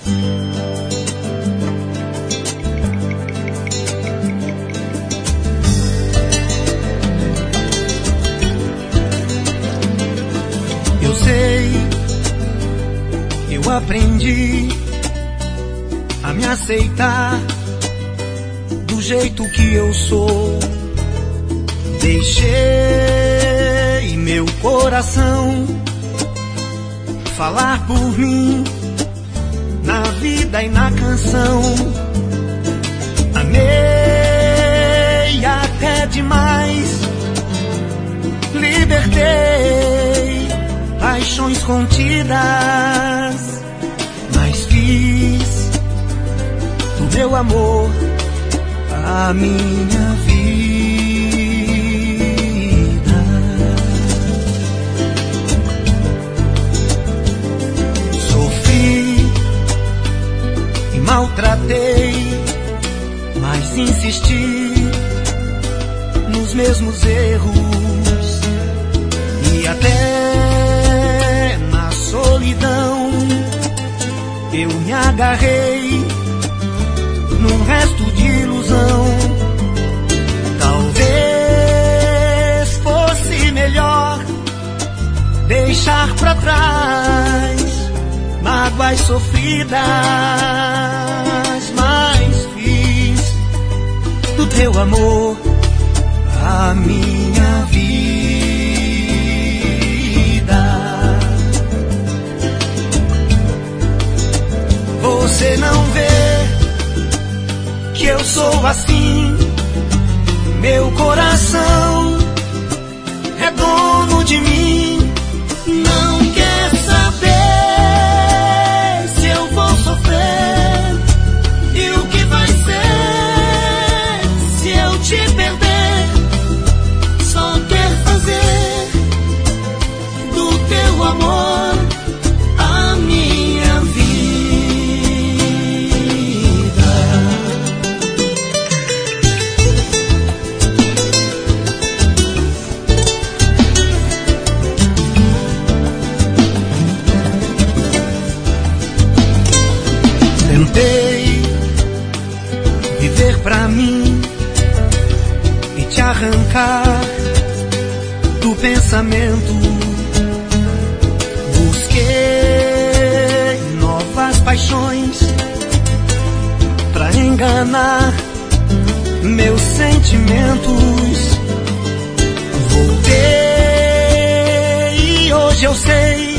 Eu sei, eu aprendi a me aceitar do jeito que eu sou. Deixei meu coração falar por mim na vida e na canção. Amei até demais, libertei paixões contidas, mas fiz do meu amor a minha vida. Sofri e maltratei, mas insisti nos mesmos erros, e até na solidão eu me agarrei num resto de ilusão. Talvez fosse melhor deixar pra trás mágoas sofridas, mas fiz do teu amor a minha vida. Você não vê que eu sou assim? Meu coração é dono de mim. Não quer saber se eu vou sofrer e o que vai ser se eu te perder. Só quer fazer do teu amor a minha vida. Tentei viver pra mim e te arrancar do pensamento. Busquei novas paixões pra enganar meus sentimentos. Voltei e hoje eu sei